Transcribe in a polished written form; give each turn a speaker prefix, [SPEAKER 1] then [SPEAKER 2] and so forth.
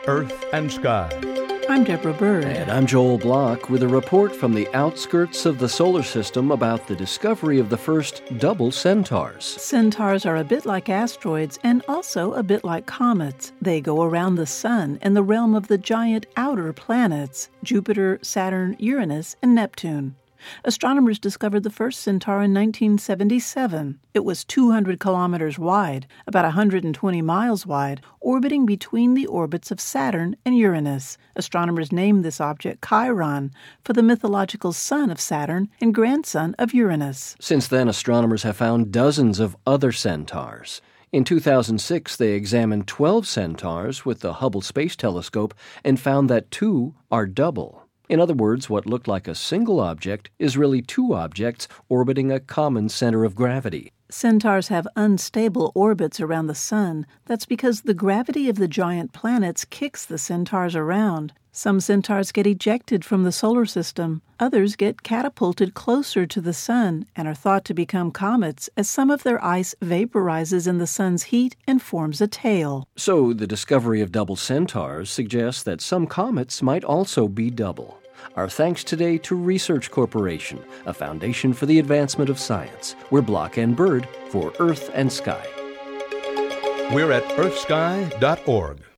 [SPEAKER 1] Earth and Sky.
[SPEAKER 2] I'm Deborah Bird.
[SPEAKER 3] And I'm Joel Block with a report from the outskirts of the solar system about the discovery of the first double centaurs.
[SPEAKER 2] Centaurs are a bit like asteroids and also a bit like comets. They go around the sun in the realm of the giant outer planets, Jupiter, Saturn, Uranus, and Neptune. Astronomers discovered the first centaur in 1977. It was 200 kilometers wide, about 120 miles wide, orbiting between the orbits of Saturn and Uranus. Astronomers named this object Chiron for the mythological son of Saturn and grandson of Uranus.
[SPEAKER 3] Since then, astronomers have found dozens of other centaurs. In 2006, they examined 12 centaurs with the Hubble Space Telescope and found that 2 are double. In other words, what looked like a single object is really 2 objects orbiting a common center of gravity.
[SPEAKER 2] Centaurs have unstable orbits around the sun. That's because the gravity of the giant planets kicks the centaurs around. Some centaurs get ejected from the solar system. Others get catapulted closer to the sun and are thought to become comets as some of their ice vaporizes in the sun's heat and forms a tail.
[SPEAKER 3] So the discovery of double centaurs suggests that some comets might also be double. Our thanks today to Research Corporation, a foundation for the advancement of science. We're Block and Bird for Earth and Sky.
[SPEAKER 1] We're at earthsky.org.